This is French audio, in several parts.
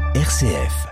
RCF.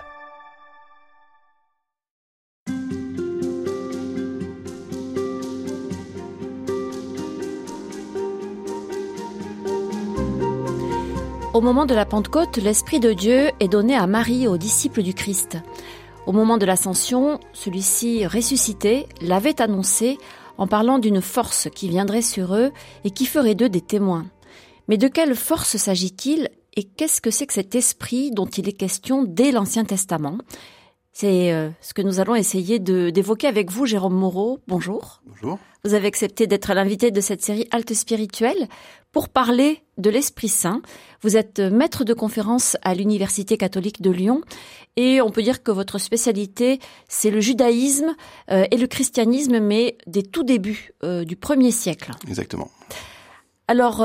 Au moment de la Pentecôte, l'Esprit de Dieu est donné à Marie, aux disciples du Christ. Au moment de l'Ascension, celui-ci ressuscité l'avait annoncé en parlant d'une force qui viendrait sur eux et qui ferait d'eux des témoins. Mais de quelle force s'agit-il et qu'est-ce que c'est que cet esprit dont il est question dès l'Ancien Testament ? C'est ce que nous allons essayer d'évoquer avec vous, Jérôme Moreau. Bonjour. Bonjour. Vous avez accepté d'être l'invité de cette série Halte spirituelle pour parler de l'Esprit Saint. Vous êtes maître de conférence à l'Université catholique de Lyon et on peut dire que votre spécialité, c'est le judaïsme et le christianisme, mais des tout débuts du 1er siècle. Exactement. Alors,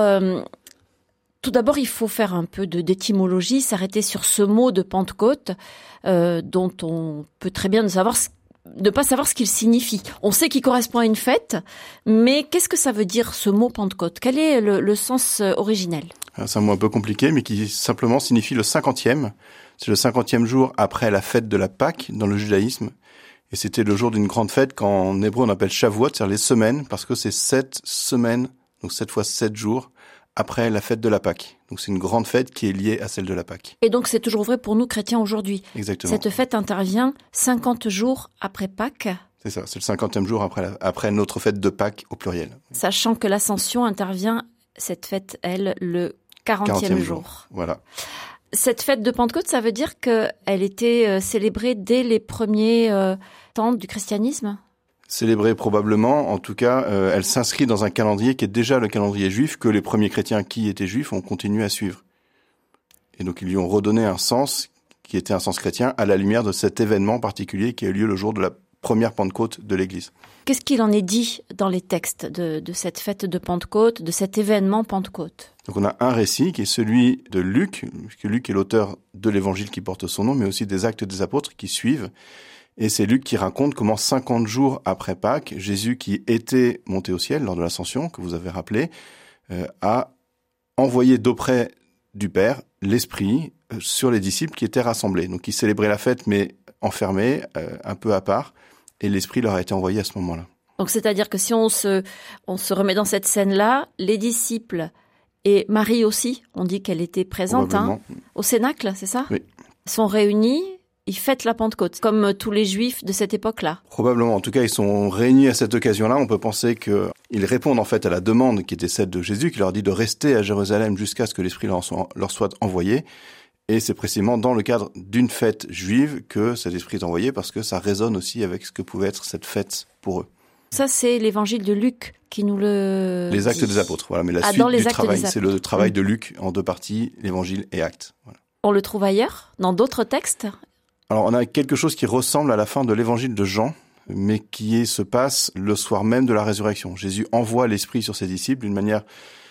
tout d'abord, il faut faire un peu d'étymologie, s'arrêter sur ce mot de Pentecôte dont on peut très bien ne pas savoir ce qu'il signifie. On sait qu'il correspond à une fête, mais qu'est-ce que ça veut dire ce mot Pentecôte ? Quel est le sens originel ? C'est un mot un peu compliqué, mais qui simplement signifie le 50e. C'est le 50e jour après la fête de la Pâque dans le judaïsme. Et c'était le jour d'une grande fête qu'en hébreu on appelle Shavuot, c'est-à-dire les semaines, parce que c'est 7 semaines, donc 7 fois 7 jours, après la fête de la Pâque. Donc c'est une grande fête qui est liée à celle de la Pâque. Et donc c'est toujours vrai pour nous chrétiens aujourd'hui. Exactement. Cette fête intervient 50 jours après Pâques. C'est ça, c'est le 50e jour après notre fête de Pâques au pluriel. Sachant que l'Ascension intervient, cette fête, elle, le 40e jour. Voilà. Cette fête de Pentecôte, ça veut dire qu'elle était célébrée dès les premiers temps du christianisme ? Célébrée probablement, en tout cas, elle s'inscrit dans un calendrier qui est déjà le calendrier juif que les premiers chrétiens qui étaient juifs ont continué à suivre. Et donc ils lui ont redonné un sens qui était un sens chrétien à la lumière de cet événement particulier qui a eu lieu le jour de la première Pentecôte de l'Église. Qu'est-ce qu'il en est dit dans les textes de cette fête de Pentecôte, de cet événement Pentecôte ? Donc on a un récit qui est celui de Luc, puisque Luc est l'auteur de l'évangile qui porte son nom, mais aussi des Actes des Apôtres qui suivent. Et c'est Luc qui raconte comment 50 jours après Pâques, Jésus qui était monté au ciel lors de l'Ascension, que vous avez rappelé, a envoyé d'auprès du Père l'Esprit sur les disciples qui étaient rassemblés. Donc ils célébraient la fête mais enfermés, un peu à part, et l'Esprit leur a été envoyé à ce moment-là. Donc c'est-à-dire que si on se remet dans cette scène-là, les disciples et Marie aussi, on dit qu'elle était présente au Cénacle, c'est ça ? Oui. Sont réunis. Ils fêtent la Pentecôte, comme tous les Juifs de cette époque-là. Probablement. En tout cas, ils sont réunis à cette occasion-là. On peut penser qu'ils répondent en fait à la demande qui était celle de Jésus, qui leur dit de rester à Jérusalem jusqu'à ce que l'Esprit leur soit envoyé. Et c'est précisément dans le cadre d'une fête juive que cet Esprit est envoyé, parce que ça résonne aussi avec ce que pouvait être cette fête pour eux. Ça, c'est l'évangile de Luc qui nous le Les Actes dit. des Apôtres, voilà. Mais la suite du travail, c'est le travail de Luc en 2 parties, l'évangile et Actes. Voilà. On le trouve ailleurs, dans d'autres textes ? Alors, on a quelque chose qui ressemble à la fin de l'évangile de Jean, mais qui se passe le soir même de la résurrection. Jésus envoie l'Esprit sur ses disciples d'une manière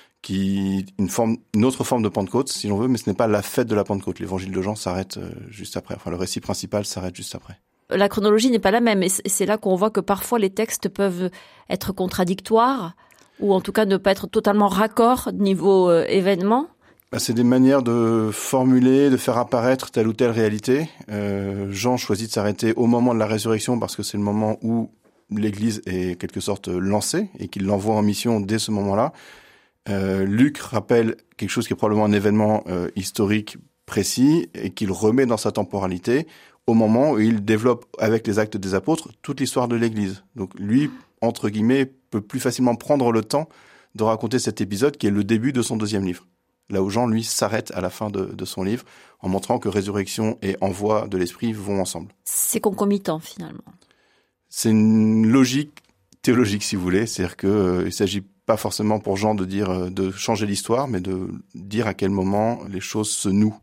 une autre forme de Pentecôte, si l'on veut, mais ce n'est pas la fête de la Pentecôte. L'évangile de Jean s'arrête juste après. Enfin, le récit principal s'arrête juste après. La chronologie n'est pas la même, et c'est là qu'on voit que parfois les textes peuvent être contradictoires, ou en tout cas ne pas être totalement raccord niveau événement. C'est des manières de formuler, de faire apparaître telle ou telle réalité. Jean choisit de s'arrêter au moment de la résurrection parce que c'est le moment où l'Église est quelque sorte lancée et qu'il l'envoie en mission dès ce moment-là. Luc rappelle quelque chose qui est probablement un événement historique précis et qu'il remet dans sa temporalité au moment où il développe avec les Actes des Apôtres toute l'histoire de l'Église. Donc lui, entre guillemets, peut plus facilement prendre le temps de raconter cet épisode qui est le début de son 2e livre. Là où Jean, lui, s'arrête à la fin de son livre, en montrant que résurrection et envoi de l'Esprit vont ensemble. C'est concomitant, finalement. C'est une logique théologique, si vous voulez. C'est-à-dire qu'il ne s'agit pas forcément pour Jean de changer l'histoire, mais de dire à quel moment les choses se nouent.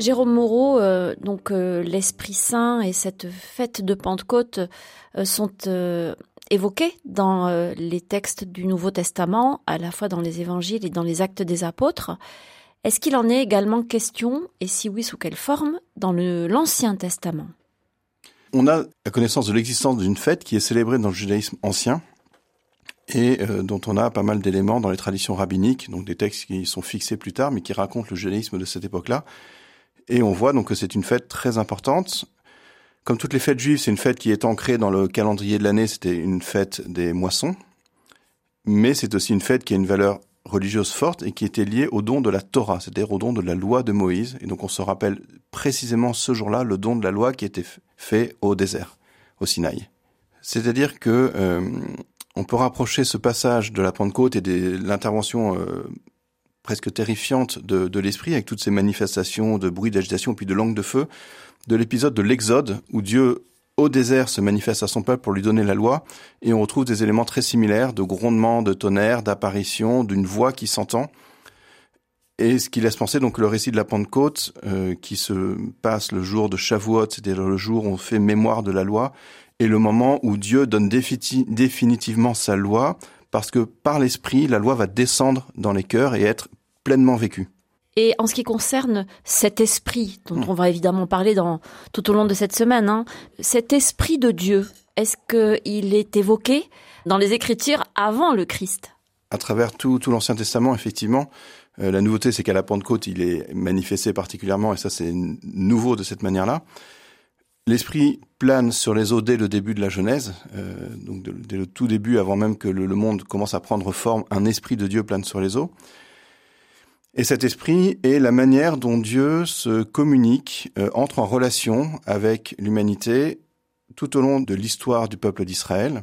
Jérôme Moreau, l'Esprit Saint et cette fête de Pentecôte sont évoqués dans les textes du Nouveau Testament, à la fois dans les évangiles et dans les actes des apôtres. Est-ce qu'il en est également question, et si oui, sous quelle forme, dans l'Ancien Testament ? On a la connaissance de l'existence d'une fête qui est célébrée dans le judaïsme ancien et dont on a pas mal d'éléments dans les traditions rabbiniques, donc des textes qui sont fixés plus tard, mais qui racontent le judaïsme de cette époque-là. Et on voit donc que c'est une fête très importante. Comme toutes les fêtes juives, c'est une fête qui est ancrée dans le calendrier de l'année, c'était une fête des moissons. Mais c'est aussi une fête qui a une valeur religieuse forte et qui était liée au don de la Torah, c'est-à-dire au don de la loi de Moïse. Et donc on se rappelle précisément ce jour-là le don de la loi qui était fait au désert, au Sinaï. C'est-à-dire que on peut rapprocher ce passage de la Pentecôte et de l'intervention presque terrifiante de l'Esprit, avec toutes ces manifestations de bruit, d'agitation, puis de langue de feu, de l'épisode de l'Exode, où Dieu, au désert, se manifeste à son peuple pour lui donner la loi, et on retrouve des éléments très similaires, de grondements, de tonnerre, d'apparition, d'une voix qui s'entend, et ce qui laisse penser donc le récit de la Pentecôte, qui se passe le jour de Shavuot, c'est-à-dire le jour où on fait mémoire de la loi, et le moment où Dieu donne définitivement sa loi, parce que par l'Esprit, la loi va descendre dans les cœurs et être pleinement vécue. Et en ce qui concerne cet esprit, dont on va évidemment parler tout au long de cette semaine, cet esprit de Dieu, est-ce qu'il est évoqué dans les Écritures avant le Christ ? À travers tout l'Ancien Testament, effectivement, la nouveauté, c'est qu'à la Pentecôte, il est manifesté particulièrement, et ça c'est nouveau de cette manière-là. L'Esprit plane sur les eaux dès le début de la Genèse, donc dès le tout début, avant même que le monde commence à prendre forme, un esprit de Dieu plane sur les eaux. Et cet esprit est la manière dont Dieu se communique, entre en relation avec l'humanité tout au long de l'histoire du peuple d'Israël,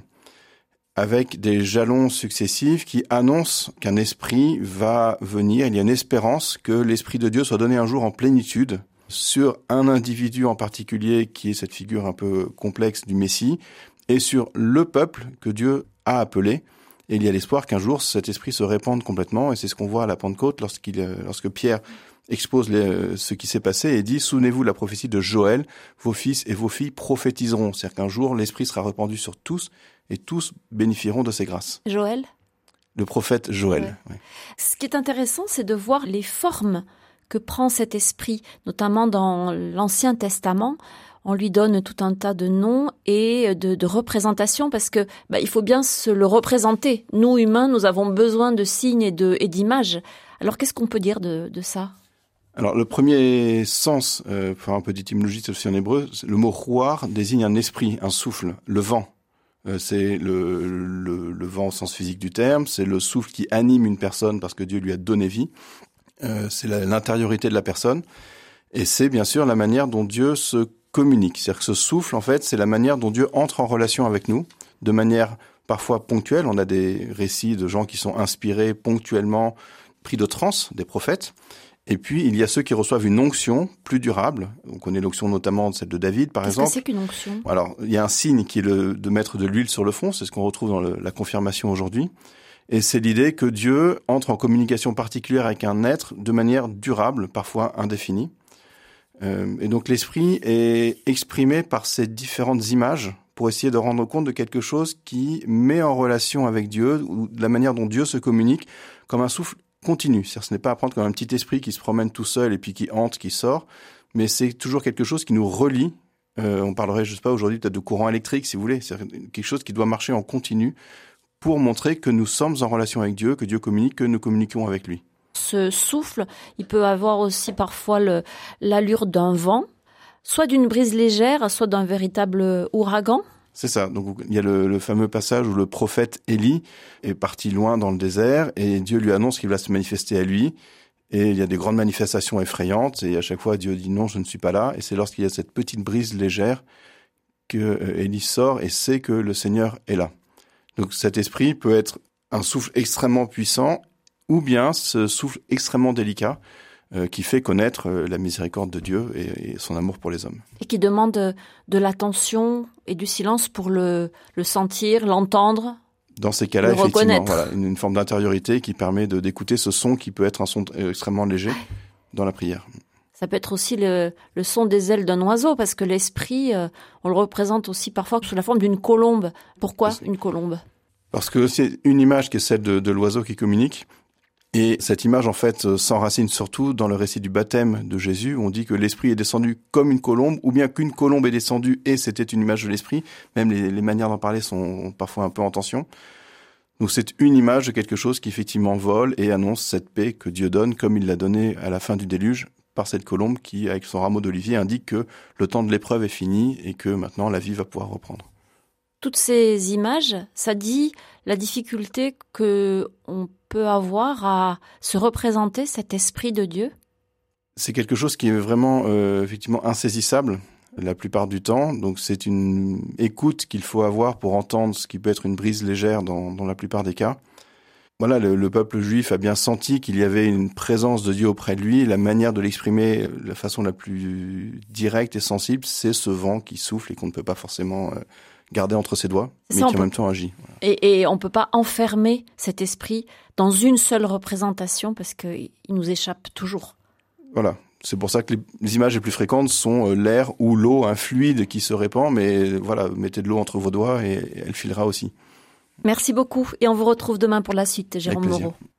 avec des jalons successifs qui annoncent qu'un esprit va venir. Il y a une espérance que l'Esprit de Dieu soit donné un jour en plénitude sur un individu en particulier qui est cette figure un peu complexe du Messie, et sur le peuple que Dieu a appelé. Et il y a l'espoir qu'un jour cet esprit se répande complètement, et c'est ce qu'on voit à la Pentecôte lorsque Pierre expose ce qui s'est passé et dit « Souvenez-vous de la prophétie de Joël, vos fils et vos filles prophétiseront ». C'est-à-dire qu'un jour l'esprit sera répandu sur tous, et tous bénéficieront de ses grâces. Joël ? Le prophète Joël. Ouais. Ce qui est intéressant, c'est de voir les formes que prend cet esprit, notamment dans l'Ancien Testament. On lui donne tout un tas de noms et de représentations parce que il faut bien se le représenter. Nous, humains, nous avons besoin de signes et d'images. Alors, qu'est-ce qu'on peut dire de ça ? Alors, le premier sens, pour faire un peu d'étymologie, c'est aussi en hébreu, le mot « ruach » désigne un esprit, un souffle, le vent. C'est le vent au sens physique du terme, c'est le souffle qui anime une personne parce que Dieu lui a donné vie. C'est l'intériorité de la personne. Et c'est bien sûr la manière dont Dieu se communique. C'est-à-dire que ce souffle, en fait, c'est la manière dont Dieu entre en relation avec nous, de manière parfois ponctuelle. On a des récits de gens qui sont inspirés ponctuellement, pris de transe, des prophètes. Et puis, il y a ceux qui reçoivent une onction plus durable. On connaît l'onction notamment celle de David, par exemple. Qu'est-ce que c'est qu'une onction ? Alors, il y a un signe qui est de mettre de l'huile sur le front. C'est ce qu'on retrouve dans la confirmation aujourd'hui. Et c'est l'idée que Dieu entre en communication particulière avec un être de manière durable, parfois indéfinie. Et donc l'esprit est exprimé par ces différentes images pour essayer de rendre compte de quelque chose qui met en relation avec Dieu, ou de la manière dont Dieu se communique, comme un souffle continu. C'est-à-dire, ce n'est pas à prendre comme un petit esprit qui se promène tout seul et puis qui hante, qui sort, mais c'est toujours quelque chose qui nous relie. On parlerait, je sais pas, aujourd'hui peut-être de courant électrique, si vous voulez. C'est quelque chose qui doit marcher en continu pour montrer que nous sommes en relation avec Dieu, que Dieu communique, que nous communiquons avec lui. Ce souffle, il peut avoir aussi parfois l'allure d'un vent, soit d'une brise légère, soit d'un véritable ouragan. C'est ça. Donc il y a le fameux passage où le prophète Élie est parti loin dans le désert et Dieu lui annonce qu'il va se manifester à lui. Et il y a des grandes manifestations effrayantes et à chaque fois Dieu dit non, je ne suis pas là. Et c'est lorsqu'il y a cette petite brise légère que Élie sort et sait que le Seigneur est là. Donc cet esprit peut être un souffle extrêmement puissant ou bien ce souffle extrêmement délicat qui fait connaître la miséricorde de Dieu et son amour pour les hommes. Et qui demande de l'attention et du silence pour le sentir, l'entendre. Dans ces cas-là, effectivement, voilà, une forme d'intériorité qui permet d'écouter ce son qui peut être un son extrêmement léger dans la prière. Ça peut être aussi le son des ailes d'un oiseau, parce que l'esprit, on le représente aussi parfois sous la forme d'une colombe. Pourquoi une colombe ? Parce que c'est une image qui est celle de l'oiseau qui communique. Et cette image, en fait, s'enracine surtout dans le récit du baptême de Jésus, où on dit que l'Esprit est descendu comme une colombe, ou bien qu'une colombe est descendue et c'était une image de l'Esprit. Même les manières d'en parler sont parfois un peu en tension. Donc c'est une image de quelque chose qui effectivement vole et annonce cette paix que Dieu donne, comme il l'a donnée à la fin du déluge, par cette colombe qui, avec son rameau d'olivier, indique que le temps de l'épreuve est fini et que maintenant la vie va pouvoir reprendre. Toutes ces images, ça dit la difficulté que on peut avoir à se représenter cet esprit de Dieu. C'est quelque chose qui est vraiment effectivement insaisissable la plupart du temps. Donc c'est une écoute qu'il faut avoir pour entendre ce qui peut être une brise légère dans la plupart des cas. Voilà, le peuple juif a bien senti qu'il y avait une présence de Dieu auprès de lui. La manière de l'exprimer, la façon la plus directe et sensible, c'est ce vent qui souffle et qu'on ne peut pas forcément garder entre ses doigts, mais qui en même temps agit. Voilà. Et on ne peut pas enfermer cet esprit dans une seule représentation parce qu'il nous échappe toujours. Voilà, c'est pour ça que les images les plus fréquentes sont l'air ou l'eau, un fluide qui se répand, mais voilà, mettez de l'eau entre vos doigts et elle filera aussi. Merci beaucoup et on vous retrouve demain pour la suite, Jérôme Moreau.